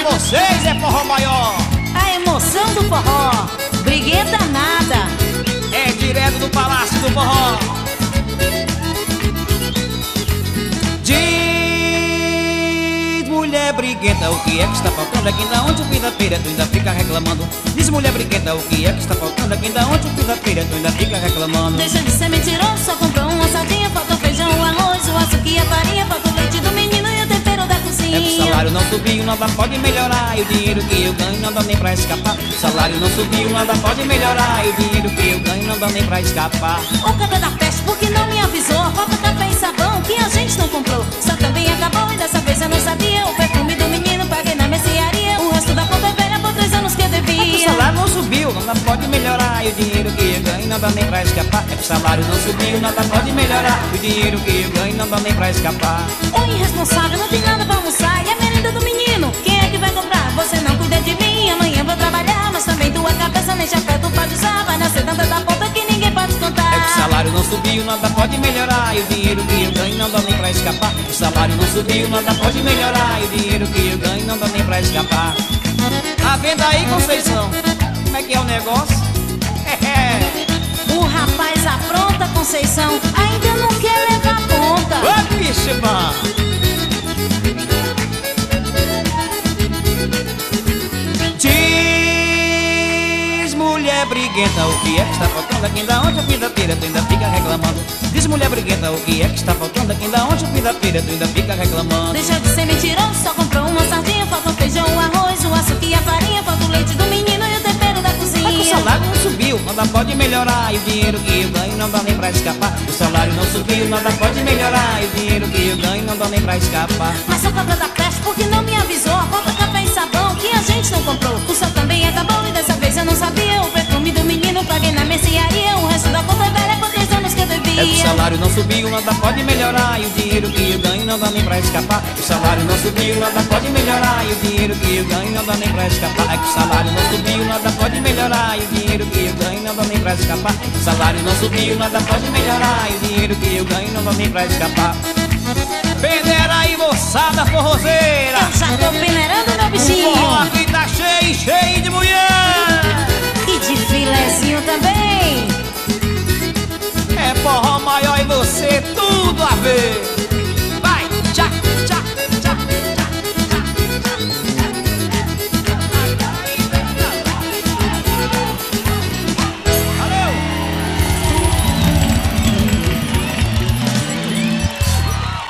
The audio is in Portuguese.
vocês é forró maior. A emoção do forró, briguenta nada. É direto do Palácio do Forró. Diz mulher briguenta, o que é que está faltando aqui da onde quinta-feira tu ainda fica reclamando? Diz mulher briguenta, o que é que está faltando aqui da onde quinta-feira tu ainda fica reclamando? Deixa de ser mentiroso, só comprou uma sardinha. Falta o feijão, o arroz, o açúcar e a farinha. Falta o leite do menino e o tempero da cozinha. É que o salário não subiu, nada pode melhorar. E o dinheiro que eu ganho não dá nem pra escapar. O salário não subiu, nada pode melhorar. E o dinheiro que eu ganho não dá nem pra escapar. O café da peste, porque não me avisou. Falta café e sabão que a gente não comprou. Só também acabou e dessa vez eu não sabia. O perfume do menino paguei na mercearia. O resto da conta é velha por 3 anos que eu devia. É que o salário não subiu, nada pode melhorar. E o dinheiro que eu ganho não dá nem pra escapar. É que o salário não subiu, nada pode melhorar. E o dinheiro que eu ganho não dá nem pra escapar. O irresponsável não tem nada pra almoçar. E a merenda do menino, quem é que vai comprar? Você não cuida de mim, amanhã vou trabalhar. Mas também tua cabeça nem chapéu tu pode usar. Vai nascer tanta da ponta que ninguém pode contar. É que o salário não subiu, nada pode melhorar. E o dinheiro que eu ganho não dá nem pra escapar. O salário não subiu, nada pode melhorar. E o dinheiro que eu ganho não dá nem pra escapar. Tá vendo aí, Conceição? Como é que é o negócio? O rapaz apronta, Conceição, ainda não quer levar ponta. Ô, bicho, pá! Diz mulher briguenta, o que é que está faltando aqui da onde a quinta-feira tu ainda fica reclamando? Diz mulher briguenta, o que é que está faltando aqui da onde a quinta-feira tu ainda fica reclamando? Deixa de ser mentiroso, só comprou uma sardinha. Falta o feijão, o arroz, o açúcar e a farinha. Falta o leite do menino e o tempero da cozinha. É que o salário não subiu, nada pode melhorar. E o dinheiro que eu ganho não dá nem pra escapar. O salário não subiu, nada pode melhorar. E o dinheiro que eu ganho não dá nem pra escapar. Mas só cobra da peste porque não me avisou. Falta café e sabão que a gente não comprou. O sol também acabou e dessa vez eu não sabia. O perfume do menino paguei na mercearia. O resto da conta é velha por 3 anos que eu devia. É que o salário não subiu, nada pode melhorar. E o dinheiro que eu ganho não dá nem pra escapar. O salário não subiu, nada pode melhorar. E o dinheiro que eu ganho não dá nem pra escapar. É que o salário não subiu, nada pode melhorar. E o dinheiro que eu ganho não dá nem pra escapar. O salário não subiu, nada pode melhorar. E o dinheiro que eu ganho não dá nem pra escapar. Peneira aí, moçada forrozeira. Eu já tô peneirando meu O bichinho. forró aqui tá cheio, cheio de mulher. E de filezinho também. É forró maior e você tudo a ver.